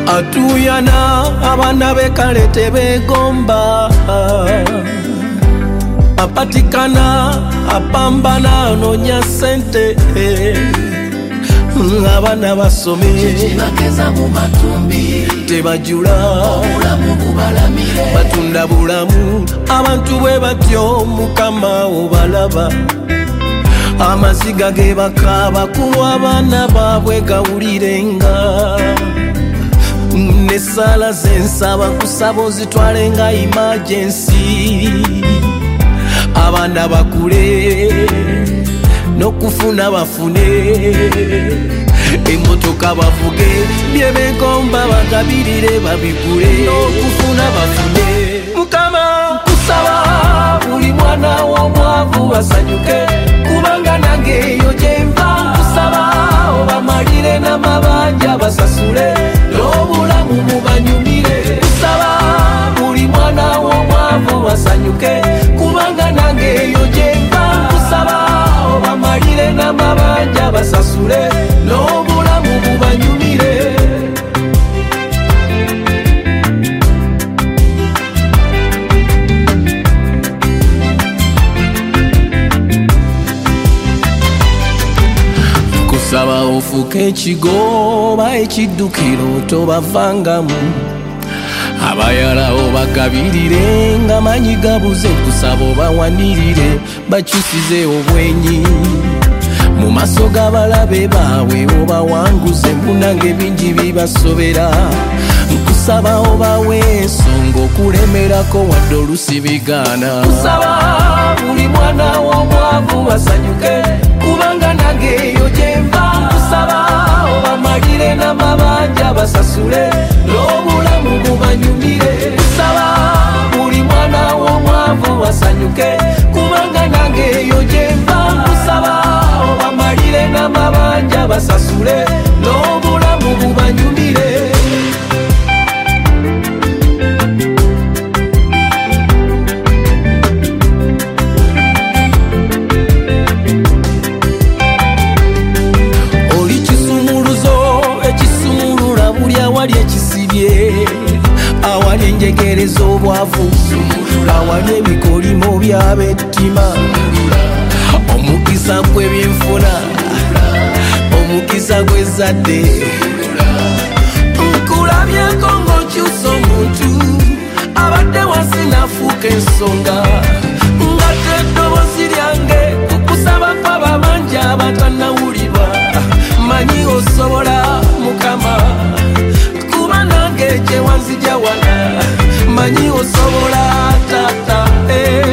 atuyana abaana bekale tebegomba apatikana apambana anonya sente abaana basome kibakeza mu matumbi tebajula obulamu bubalamire batunda bulamu abantu bwe batyo mukama obalaba amaziga ge bakaba kulwa abaana baabwe gawulirenga nesala zensaba kusaba ozitwalenga emergency abaana bakule n'okufuna bafune emotoka bavuge byebegomba bagabirire babigule n'okufuna bafune mukama kusaba buli mwana w'omwavu basanyuke kubanga nange eyo gyenva kusaba obamalire n'amabanja basasule n'obulamu mubanyumire kusaba buli mwana w'omwavu basanyuke kubanga nange eyo gyenva kusaba obamalire n'amabanja basasule n'obulamu mubanyumire kusaba ofuke ekigoba ekiddukiro tobavangamu abayala obagabirire nga manyi gabuze kusaba obawanirire bakyusize obwenyi mu maaso g'abalabe baabwe obawanguze munange bingi bibasobera nkusaba obawe ensonga okulemerako wadde olusi bigaana kusaba buli mwana w'omwavu basanyuke kubanga nange eyo gyenva kusaba obamalire n'amabanja basasule n'obulamu bubanyumire kusaba buli mwana w'omwavu basanyuke kubanga nange eyo gyenva kusaba obamalire n'amabanja basasule n'obulamu bubanyumire awali ekisibye awali enjegereza obwavu awali ebikolimo by'abettima omukisa gw'ebyenfuna omukisa gw'ezzadde nkulabyeko ng'okyusa omuntu abadde wansi nafuuka ensonga ngatte eddoboozi lyange kukusaba kw'ababanja abatannawulibwa manyi osobola mukama nange gye wanzija wala manyi osobola tata